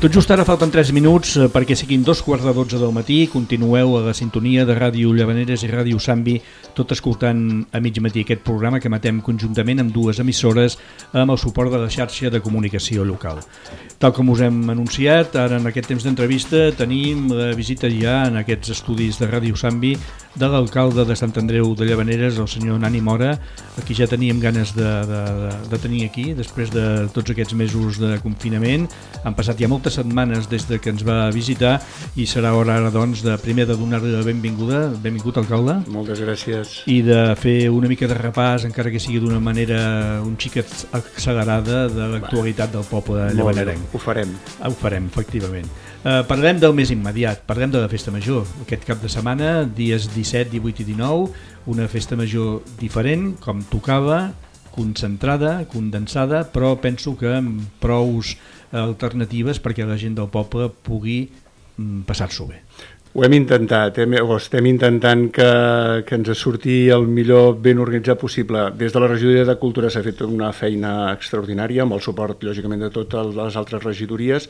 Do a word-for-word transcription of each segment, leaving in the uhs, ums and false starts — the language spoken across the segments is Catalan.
Tot just ara falten tres minuts perquè siguin dos quarts de dotze del matí. Continueu a la sintonia de Ràdio Llavaneres i Ràdio Sambi, tot escoltant a mig matí aquest programa que emetem conjuntament amb dues emissores amb el suport de la xarxa de comunicació local. Tal com us hem anunciat, ara en aquest temps d'entrevista tenim la visita ja en aquests estudis de Ràdio Sambi de l'alcalde de Sant Andreu de Llavaneres, el senyor Nani Mora, a qui ja teníem ganes de, de, de tenir aquí després de tots aquests mesos de confinament. Han passat ja moltes setmanes des de que ens va visitar i serà hora ara doncs de primer de donar-li la benvinguda. Benvingut, alcalde. Moltes gràcies. I de fer una mica de repàs, encara que sigui d'una manera un xiquet accelerada, de l'actualitat del poble llavanerenc. Ho farem. Ho farem, efectivament. Uh, parlem del més immediat, parlem de la festa major. Aquest cap de setmana, dies disset, divuit i dinou, una festa major diferent, com tocava, concentrada, condensada, però penso que amb prous alternatives perquè la gent del poble pugui mm, passar-s'ho bé. Ho hem intentat, hem, o estem intentant que, que ens surti el millor ben organitzat possible. Des de la regidoria de Cultura s'ha fet una feina extraordinària, amb el suport, lògicament, de totes les altres regidories,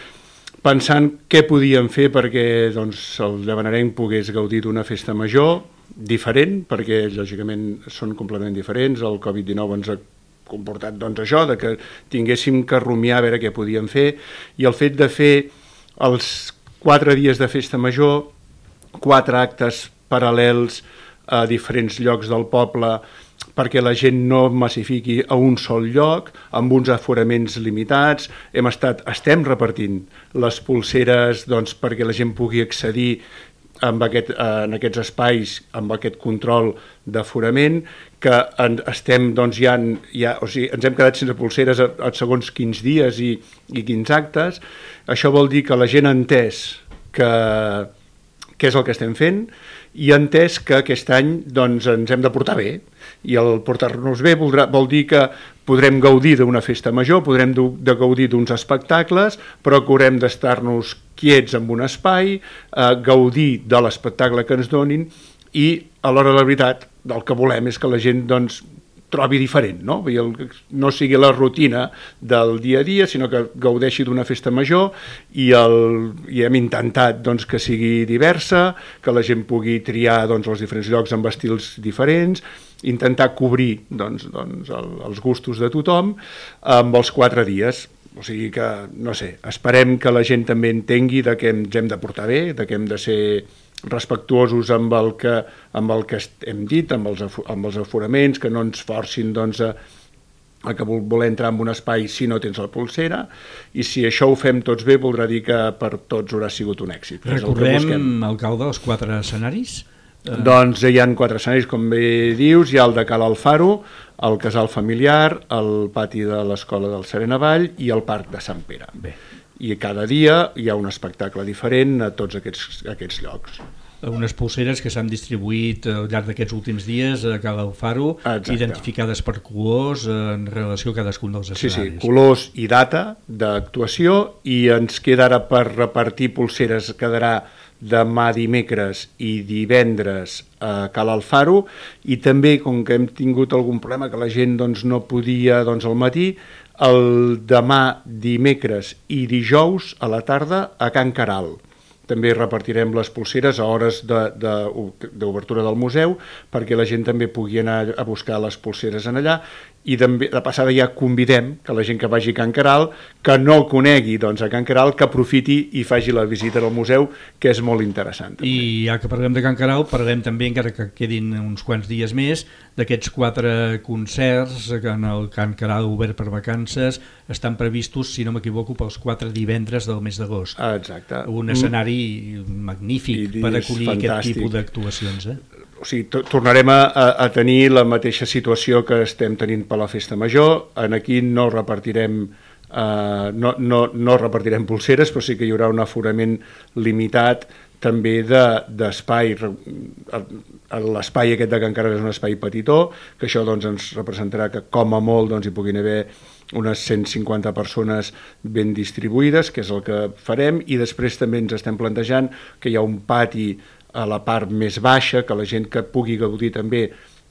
pensant què podíem fer perquè doncs, el llavanerenc pogués gaudir d'una festa major diferent, perquè lògicament són completament diferents. El covid dinou ens ha comportat doncs, això, de que tinguéssim que rumiar a veure què podíem fer, i el fet de fer els quatre dies de festa major, quatre actes paral·lels a diferents llocs del poble, perquè la gent no massifiqui a un sol lloc, amb uns aforaments limitats. Hem estat, estem repartint les pulseres doncs, perquè la gent pugui accedir amb aquest, en aquests espais, amb aquest control d'aforament, que en, estem, doncs, ja, ja, o sigui, ens hem quedat sense pulseres a, a segons quins dies i, i quins actes. Això vol dir que la gent ha entès que, què és el que estem fent, i ha entès que aquest any doncs, ens hem de portar bé, i el portar-nos bé voldrà, vol dir que podrem gaudir d'una festa major, podrem de, de gaudir d'uns espectacles, però que haurem d'estar-nos quiets en un espai, eh, gaudir de l'espectacle que ens donin, i a l'hora de la veritat el que volem és que la gent doncs, trobi diferent, no? El, no sigui la rutina del dia a dia, sinó que gaudeixi d'una festa major, i, el, i hem intentat doncs, que sigui diversa, que la gent pugui triar doncs, els diferents llocs amb estils diferents, intentar cobrir doncs, doncs, el, els gustos de tothom amb els quatre dies. O sigui que, no sé, esperem que la gent també entengui de que ens hem de portar bé, de que hem de ser respectuosos amb el que, amb el que hem dit, amb els, amb els aforaments, que no ens forcin doncs, a, a que voler entrar en un espai si no tens la pulsera, i si això ho fem tots bé voldrà dir que per tots haurà sigut un èxit. Recordem, alcalde, els quatre escenaris? Doncs hi ha quatre escenaris, com bé dius. Hi ha el de Cal Alfaro, el casal familiar, el pati de l'Escola del Serenavall i el Parc de Sant Pere. Bé. I cada dia hi ha un espectacle diferent a tots aquests, aquests llocs. Unes pulseres que s'han distribuït al llarg d'aquests últims dies a Cal Alfaro, exacte, identificades per colors en relació a cadascun dels escenaris. Sí, sí, colors i data d'actuació, i ens queda ara per repartir pulseres, quedarà demà dimecres i divendres a Cal Alfaro, i també, com que hem tingut algun problema que la gent doncs, no podia doncs, al matí, el demà dimecres i dijous a la tarda a Can Caral. També repartirem les pulseres a hores d'obertura de, de, del museu, perquè la gent també pugui anar a buscar les pulseres en allà, i també, de passada ja convidem que la gent que vagi a Can Caral, que no el conegui doncs, a Can Caral, que aprofiti i faci la visita al museu, que és molt interessant. També. I ja que parlem de Can Caral, parlem també, encara que quedin uns quants dies més, d'aquests quatre concerts que en el Can Caral obert per vacances estan previstos, si no m'equivoco, pels quatre divendres del mes d'agost. Ah, exacte. Un escenari magnífic per acollir fantàstic. Aquest tipus d'actuacions, eh? O sigui, tornarem a, a tenir la mateixa situació que estem tenint per la festa major. En aquí no repartirem, uh, no, no, no repartirem pulseres, però sí que hi haurà un aforament limitat també d'espai. L'espai aquest de Can Caral és un espai petitó, que això doncs, ens representarà que com a molt doncs, hi puguin haver unes cent cinquanta persones ben distribuïdes, que és el que farem, i després també ens estem plantejant que hi ha un pati a la part més baixa, que la gent que pugui gaudir també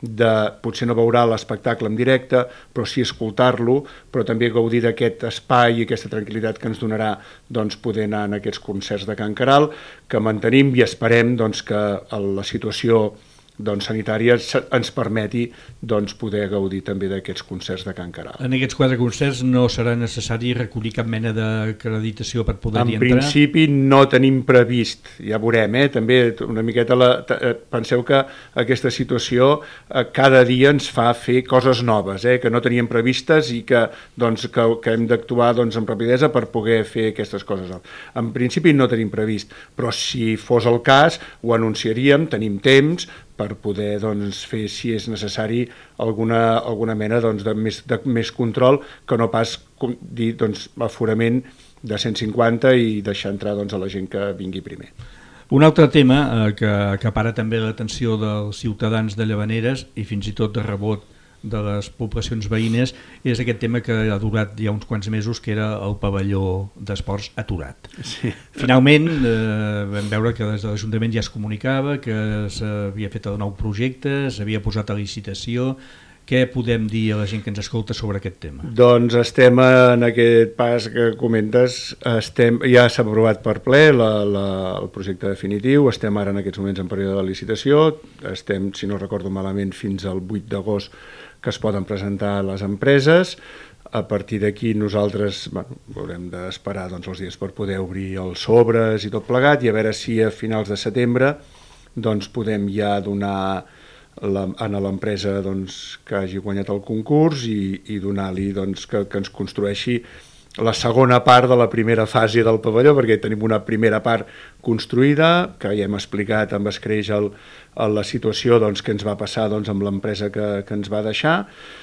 de potser no veurà l'espectacle en directe, però sí escoltar-lo, però també gaudir d'aquest espai i aquesta tranquil·litat que ens donarà doncs, poder anar en aquests concerts de Can Caral, que mantenim i esperem doncs, que la situació doncs, sanitària ens permeti doncs, poder gaudir també d'aquests concerts de Can Caral. En aquests quatre concerts no serà necessari recollir cap mena d'acreditació per poder-hi entrar? En principi no tenim previst, ja veurem, eh? També una miqueta la, penseu que aquesta situació eh, cada dia ens fa fer coses noves, eh? Que no teníem previstes i que, doncs, que, que hem d'actuar doncs, amb rapidesa per poder fer aquestes coses. En principi no tenim previst, però si fos el cas ho anunciaríem, tenim temps per poder doncs, fer, si és necessari, alguna, alguna mena doncs, de, més, de més control que no pas dir doncs, aforament de cent cinquanta i deixar entrar doncs, a la gent que vingui primer. Un altre tema eh, que acapara també l'atenció dels ciutadans de Llavaneres i fins i tot de rebot de les poblacions veïnes és aquest tema que ha durat ja uns quants mesos, que era el pavelló d'esports aturat. Sí. Finalment eh, vam veure que des de l'Ajuntament ja es comunicava que s'havia fet el nou projecte, s'havia posat a licitació. Què podem dir a la gent que ens escolta sobre aquest tema? Doncs estem en aquest pas que comentes, estem, ja s'ha aprovat per ple la, la, el projecte definitiu, estem ara en aquests moments en període de licitació, estem, si no recordo malament, fins al vuit d'agost que es poden presentar les empreses. A partir d'aquí nosaltres bueno, haurem d'esperar doncs, els dies per poder obrir els sobres i tot plegat i a veure si a finals de setembre doncs, podem ja donar la, a l'empresa doncs, que hagi guanyat el concurs i, i donar-li doncs, que, que ens construeixi la segona part de la primera fase del pavelló, perquè tenim una primera part construïda, que ja hem explicat amb escreix el, el, la situació doncs, que ens va passar doncs, amb l'empresa que, que ens va deixar,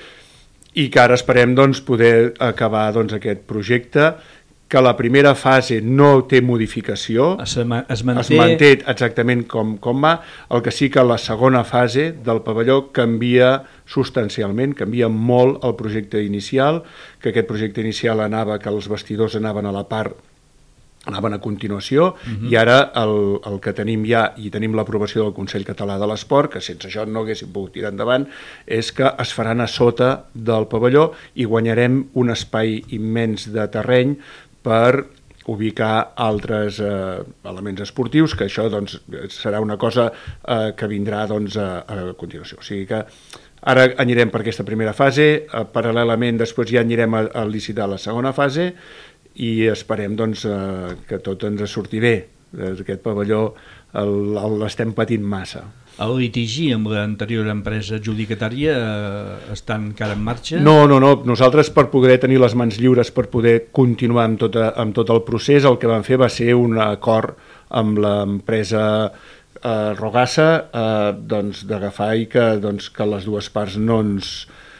i que ara esperem doncs, poder acabar doncs, aquest projecte, que la primera fase no té modificació, es, es, manté... es manté exactament com, com va, el que sí que la segona fase del pavelló canvia substancialment, canvia molt el projecte inicial, que aquest projecte inicial anava, que els vestidors anaven a la part, anaven a continuació, uh-huh. I ara el, el que tenim ja, i tenim l'aprovació del Consell Català de l'Esport, que sense això no haguéssim pogut tirar endavant, és que es faran a sota del pavelló i guanyarem un espai immens de terreny per ubicar altres eh, elements esportius, que això doncs, serà una cosa eh, que vindrà doncs, a, a continuació. O sigui que ara anirem per aquesta primera fase, eh, paral·lelament després ja anirem a, a licitar la segona fase i esperem doncs, eh, que tot ens surti bé. Aquest pavelló l'estem patint massa. El litigi amb l'anterior empresa adjudicatària eh, està encara en marxa? No, no, no. Nosaltres, per poder tenir les mans lliures per poder continuar amb, tota, amb tot el procés, el que vam fer va ser un acord amb l'empresa eh, Rogassa eh, doncs, d'agafar i que, doncs, que les dues parts no ens,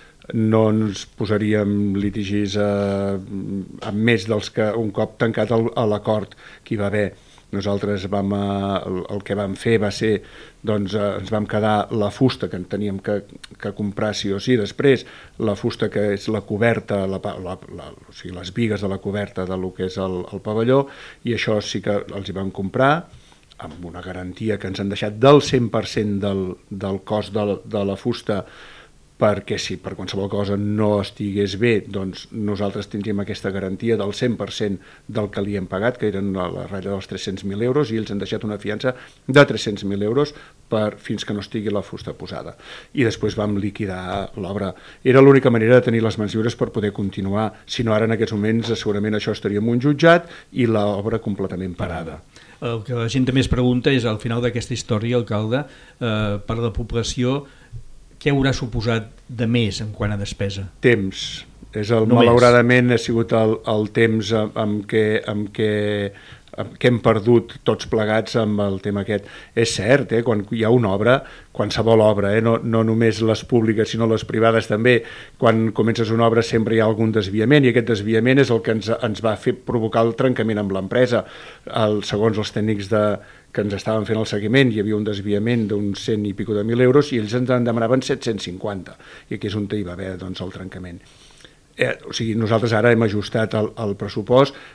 no ens posaríem litigis eh, amb més dels que un cop tancat l'acord que hi va haver. Nosaltres vam, el, el que vam fer va ser, doncs eh, ens vam quedar la fusta que teníem que, que comprar sí o sí, després la fusta que és la coberta, la, la, la, o sigui, les bigues de la coberta de lo que és el, el pavelló, i això sí que els hi vam comprar amb una garantia que ens han deixat del cent per cent del, del cost de, de la fusta, perquè si per qualsevol cosa no estigués bé, doncs nosaltres tindríem aquesta garantia del cent per cent del que li hem pagat, que eren a la ratlla dels tres-cents mil euros, i ells han deixat una fiança de tres-cents mil euros per, fins que no estigui la fusta posada. I després vam liquidar l'obra. Era l'única manera de tenir les mans lliures per poder continuar, si no ara en aquests moments segurament això estaria en un jutjat i l'obra completament parada. El que la gent també es pregunta és, al final d'aquesta història, alcalde, eh, per la població, què haurà suposat de més en quant a despesa? Temps. És el, Només. Malauradament ha sigut el, el temps amb, amb què... Amb què que hem perdut tots plegats amb el tema aquest. És cert, eh, quan hi ha una obra, qualsevol obra, eh, no, no només les públiques sinó les privades també, quan comences una obra sempre hi ha algun desviament, i aquest desviament és el que ens, ens va fer provocar el trencament amb l'empresa. Segons els tècnics de, que ens estaven fent el seguiment, hi havia un desviament d'uns cent i pico de mil euros i ells ens en demanaven set-cents cinquanta, i aquí és on hi va haver doncs, el trencament. Eh, o sigui, nosaltres ara hem ajustat el, el pressupost.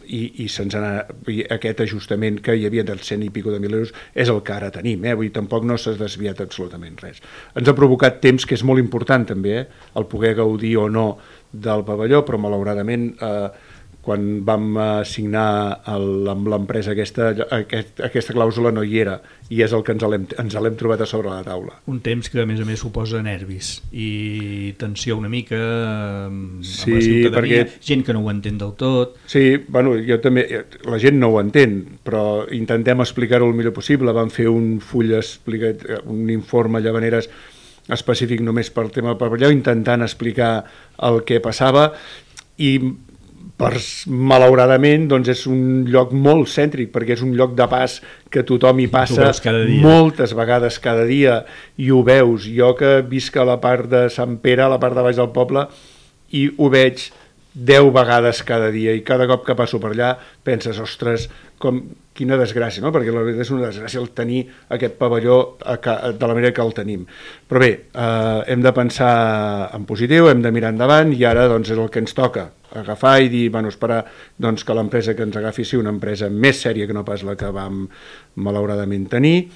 i, i se'ns ha, i aquest ajustament que hi havia del cent i pico de mil euros és el que ara tenim, eh? Vull dir, tampoc no s'ha desviat absolutament res. Ens ha provocat temps, que és molt important també, eh? El poder gaudir o no del pavelló, però malauradament eh, quan vam signar el, amb l'empresa aquesta, aquest, aquesta clàusula no hi era, i és el que ens l'hem ens l'hem trobat a sobre la taula. Un temps que a més a més suposa nervis i tensió una mica amb, sí, amb la ciutadania, perquè... gent que no ho entén del tot. Sí, bueno, jo també, la gent no ho entén, però intentem explicar-ho el millor possible. Vam fer un full explicat, un informe Llavaneres específic només pel tema del pavelló, intentant explicar el que passava, i per, malauradament doncs és un lloc molt cèntric, perquè és un lloc de pas que tothom hi passa moltes vegades cada dia i ho veus. Jo que visc a la part de Sant Pere, a la part de baix del poble, i ho veig deu vegades cada dia, i cada cop que passo per allà penses, ostres, com, quina desgràcia, no? Perquè la veritat és una desgràcia el tenir aquest pavelló de la manera que el tenim. Però bé, eh, hem de pensar en positiu, hem de mirar endavant, i ara doncs, és el que ens toca, agafar i dir, bueno, esperar doncs, que l'empresa que ens agafi sigui una empresa més sèria que no pas la que vam malauradament tenir,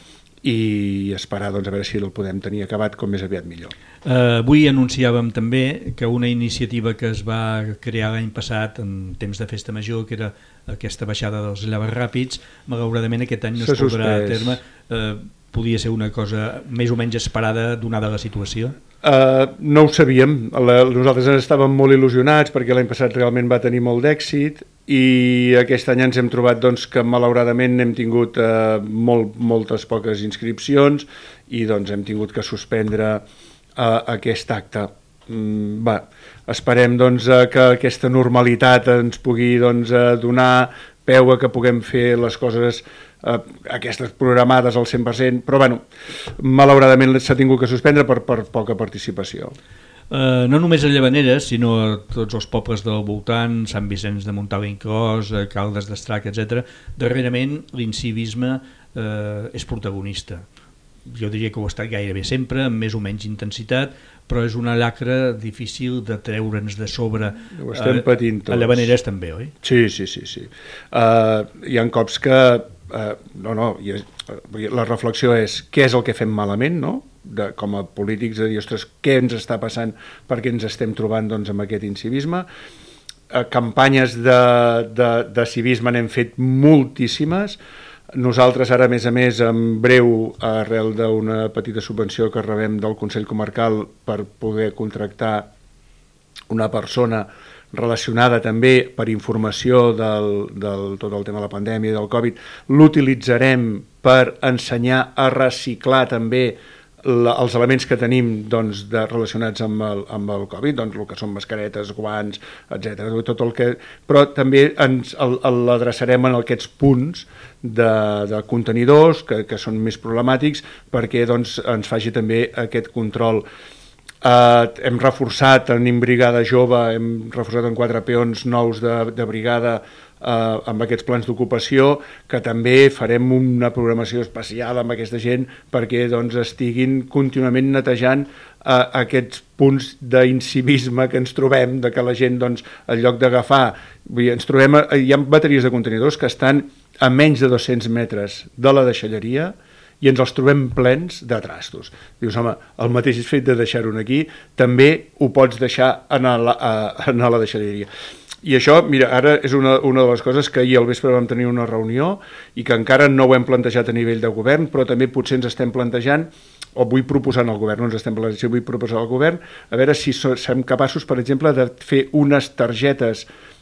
i esperar doncs, a veure si el podem tenir acabat com més aviat millor. Uh, avui anunciàvem també que una iniciativa que es va crear l'any passat en temps de festa major, que era aquesta baixada dels llaves ràpids, malauradament aquest any no es podrà a terme. Uh, podia ser una cosa més o menys esperada donada la situació? Uh, no ho sabíem. La, nosaltres estàvem molt il·lusionats perquè l'any passat realment va tenir molt d'èxit, i aquest any ens hem trobat doncs, que malauradament hem tingut uh, molt, moltes poques inscripcions, i doncs hem tingut que suspendre uh, aquest acte. Mm, va, esperem doncs, uh, que aquesta normalitat ens pugui doncs, uh, donar peu a que puguem fer les coses uh, aquestes programades al cent per cent, però bueno, malauradament s'ha tingut que suspendre per, per poca participació. Uh, no només a Llavaneres, sinó a tots els pobles del voltant, Sant Vicenç de Montalt i Inclòs, Caldes d'Estrac, etcètera. Darrerament l'incivisme uh, és protagonista. Jo diria que ho ha estat gairebé sempre, amb més o menys intensitat, però és una llacra difícil de treure'ns de sobre. Ho estem patint tots. A Llavaneres també, oi? Sí, sí, sí. sí. Uh, hi ha cops que... Uh, no, no, ha, la reflexió és què és el que fem malament, no? De, com a polítics, de dir, ostres, què ens està passant perquè ens estem trobant doncs, amb aquest incivisme. Eh, campanyes de, de, de civisme n'hem fet moltíssimes. Nosaltres ara, a més a més, en breu, arrel d'una petita subvenció que rebem del Consell Comarcal per poder contractar una persona relacionada també per informació del, del tot el tema de la pandèmia i del Covid, l'utilitzarem per ensenyar a reciclar també La, els elements que tenim doncs, de, relacionats amb el, amb el Covid, doncs, el que són mascaretes, guants, etcètera. Tot el que... Però també ens l'adreçarem en aquests punts de, de contenidors que, que són més problemàtics, perquè doncs, ens faci també aquest control. Uh, hem reforçat en Brigada Jove, hem reforçat en quatre peons nous de, de brigada, Uh, amb aquests plans d'ocupació, que també farem una programació especial amb aquesta gent perquè doncs, estiguin contínuament netejant uh, aquests punts d'incivisme que ens trobem, de que la gent, doncs, en lloc d'agafar, ens trobem, hi ha bateries de contenidors que estan a menys de dos-cents metres de la deixalleria i ens els trobem plens de trastos. Dius, home, el mateix fet de deixar-ho aquí, també ho pots deixar en la, en la deixalleria. I això, mira, ara és una, una de les coses que ahir al vespre vam tenir una reunió i que encara no ho hem plantejat a nivell de govern, però també potser ens estem plantejant, o vull proposar al govern, no ens estem plantejant, vull proposar al govern, a veure si som capaços, per exemple, de fer unes targetes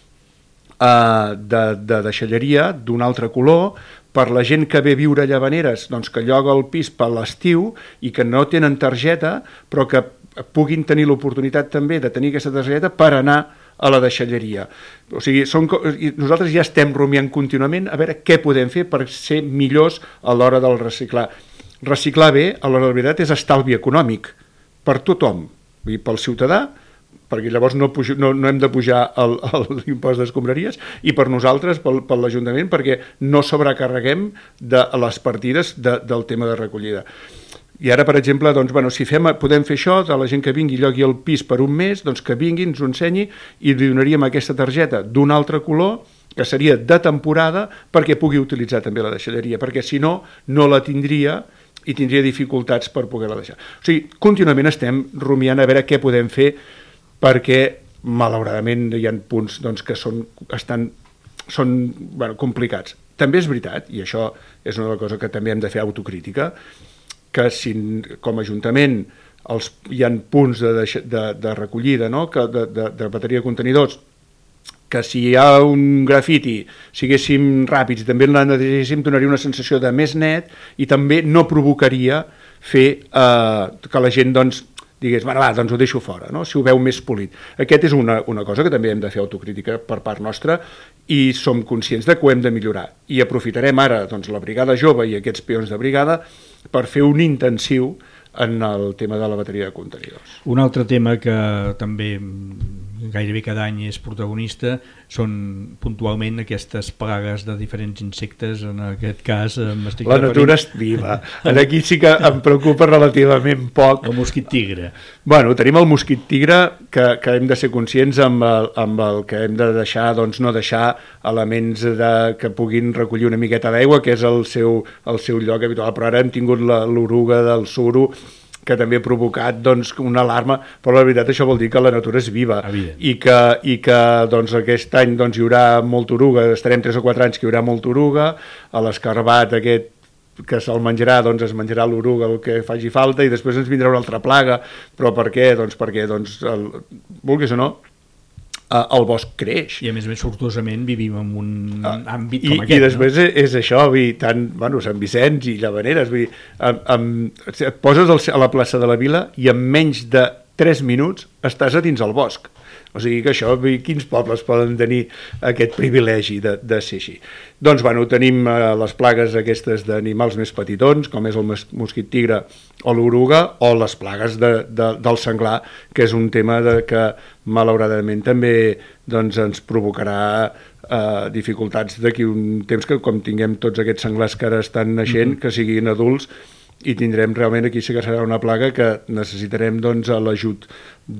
uh, de, de deixalleria d'un altre color per la gent que ve a viure a Llavaneres, doncs que lloga el pis per l'estiu i que no tenen targeta, però que puguin tenir l'oportunitat també de tenir aquesta targeta per anar a la deixalleria. O sigui, són, nosaltres ja estem rumiant contínuament a veure què podem fer per ser millors a l'hora del reciclar. Reciclar bé, a l'hora de la veritat, és estalvi econòmic per tothom, vull dir, pel ciutadà, perquè llavors no, pujo, no, no hem de pujar l'impost d'escombraries, i per nosaltres, pel, per l'Ajuntament, perquè no sobrecarreguem de les partides de, del tema de recollida. I ara, per exemple, doncs, bueno, si fem, podem fer això, de la gent que vingui i llogui el pis per un mes, doncs que vingui, ens ho ensenyi i li donaríem aquesta targeta d'un altre color que seria de temporada perquè pugui utilitzar també la deixalleria, perquè si no, no la tindria i tindria dificultats per poder-la deixar. O sigui, contínuament estem rumiant a veure què podem fer perquè, malauradament, hi ha punts doncs, que són, estan, són bueno, complicats. També és veritat, i això és una cosa que també hem de fer autocrítica, que si com a Ajuntament els, hi ha punts de, de, de recollida, no? que de, de, de bateria de contenidors, que si hi ha un grafiti siguéssim ràpids i també la netegéssim, donaria una sensació de més net i també no provocaria fer eh, que la gent doncs, digués, bueno, va, doncs ho deixo fora, no? Si ho veu més polit. Aquest és una, una cosa que també hem de fer autocrítica per part nostra i som conscients de que ho hem de millorar. I aprofitarem ara doncs, la brigada jove i aquests peons de brigada per fer un intensiu en el tema de la bateria de contenidors. Un altre tema que també gairebé cada any és protagonista són puntualment aquestes plagues de diferents insectes, en aquest cas m'estic la natura és viva, aquí sí que em preocupa relativament poc el mosquit tigre. Bueno, tenim el mosquit tigre que, que hem de ser conscients amb el, amb el que hem de deixar, doncs no deixar elements de, que puguin recollir una miqueta d'aigua, que és el seu, el seu lloc habitual, però ara hem tingut l'oruga del suro que també ha provocat doncs, una alarma, però la veritat això vol dir que la natura és viva i que, i que doncs, aquest any doncs, hi haurà molta oruga, estarem tres o quatre anys que hi haurà molta oruga, a l'escarbat aquest que se'l menjarà, doncs es menjarà l'oruga el que faci falta i després ens vindrà una altra plaga, però per què? Doncs perquè, doncs, el, vulguis o no, el bosc creix. I a més a més sortosament vivim en un ah, àmbit i, com aquest. I després no? és això, vull, tant, bueno, Sant Vicenç i Llavaneres, vull dir, amb, amb, et poses a la plaça de la Vila i en menys de tres minuts estàs a dins el bosc. O sigui que això, vull, quins pobles poden tenir aquest privilegi de, de ser així? Doncs, bueno, tenim eh, les plagues aquestes d'animals més petitons, com és el mosquit tigre o l'oruga, o les plagues de, de, del senglar, que és un tema de, que malauradament també doncs, ens provocarà eh, dificultats d'aquí un temps que com tinguem tots aquests senglars que ara estan naixent, mm-hmm. que siguin adults, i tindrem realment aquí sí que serà una plaga que necessitarem doncs, l'ajut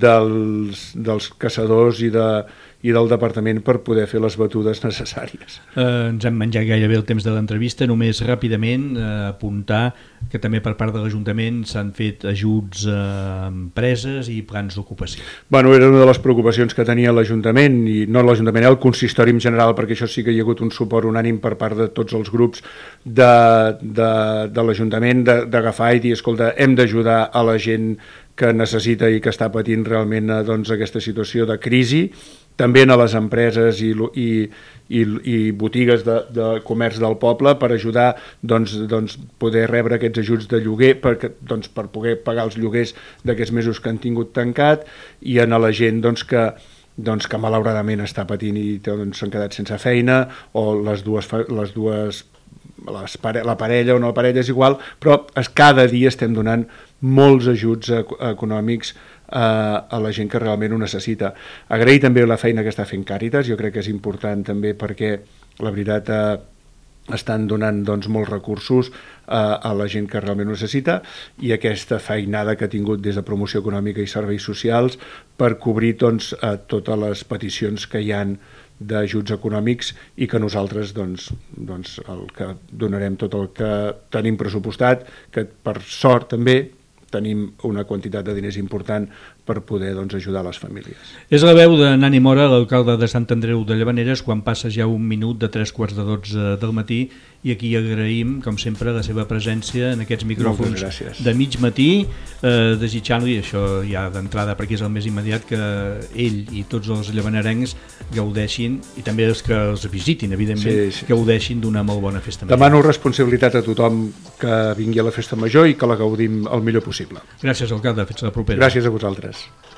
dels, dels caçadors i, de, i del departament per poder fer les batudes necessàries. Eh, ens hem menjat gairebé el temps de l'entrevista, només ràpidament eh, apuntar que també per part de l'Ajuntament s'han fet ajuts a empreses i plans d'ocupació. Bueno, era una de les preocupacions que tenia l'Ajuntament, i no l'Ajuntament, el consistori en general, perquè això sí que hi ha hagut un suport unànim per part de tots els grups de, de, de l'Ajuntament, d'agafar i dir, escolta, hem d'ajudar a la gent que necessita i que està patint realment doncs, aquesta situació de crisi, també a les empreses i, i, i, i botigues de, de comerç del poble per ajudar doncs, doncs, poder rebre aquests ajuts de lloguer per, doncs, per poder pagar els lloguers d'aquests mesos que han tingut tancat i a la gent doncs, que, doncs, que malauradament està patint i doncs, s'han quedat sense feina o les dues, les dues les pare, la parella o no la parella és igual, però es, cada dia estem donant molts ajuts econòmics eh, a la gent que realment ho necessita. Agrair també la feina que està fent Càritas, jo crec que és important també perquè la veritat eh, estan donant doncs, molts recursos eh, a la gent que realment ho necessita i aquesta feinada que ha tingut des de Promoció Econòmica i Serveis Socials per cobrir doncs, eh, totes les peticions que hi han d'ajuts econòmics i que nosaltres doncs, doncs el que donarem tot el que tenim pressupostat, que per sort també tenim una quantitat de diners important per poder doncs, ajudar les famílies. És la veu de Nani Mora, l'alcalde de Sant Andreu de Llavaneres, quan passa ja un minut de tres quarts de dotze del matí i aquí agraïm, com sempre, la seva presència en aquests micròfons de mig matí, eh, desitjant-li això ja d'entrada, perquè és el més immediat, que ell i tots els llavanerencs gaudeixin, i també els que els visitin, evidentment, sí, sí. gaudeixin d'una molt bona festa major. Demano responsabilitat a tothom que vingui a la festa major i que la gaudim el millor possible. Gràcies, alcalde. Fins la propera. Gràcies a vosaltres.